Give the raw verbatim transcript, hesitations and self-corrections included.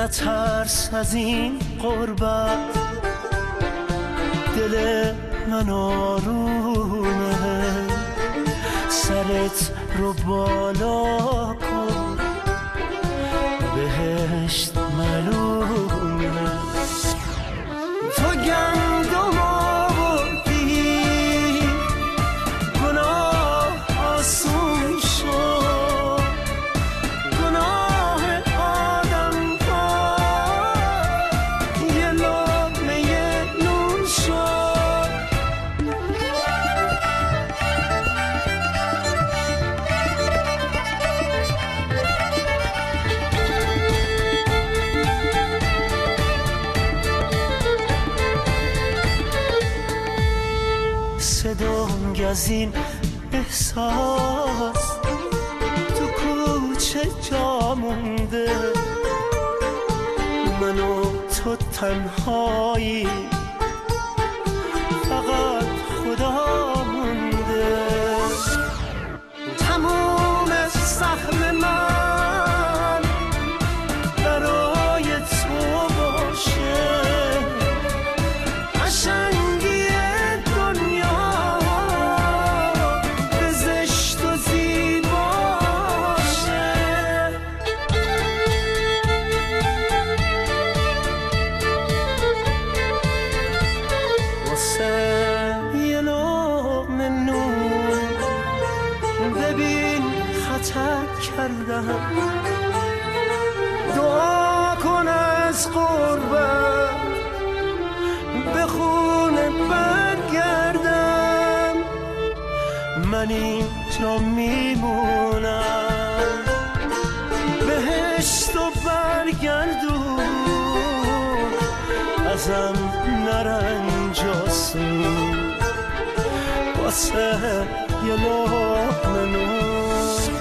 نترس از این غربت، دل من آرومه، سرت رو بالا کن، بهشت معلومه. تو گندم آوردی گناه آسون شد، گناه آدم ها یه لقمه نون شد. صدام از این احساس تو کوچه جا مونده، من و تو تنهایی، فقط خدا مونده. تموم سهم من برای تو باشه، قشنگی دنیا به زشت و زیباشه. واسه یه لقمه نون ببین خطر کردم، دعا کن از قربت به خونه برگردم. من اینجا میمونم، بهشت و برگردون، ازم نرنجاسون، واسه یه لقمه نون.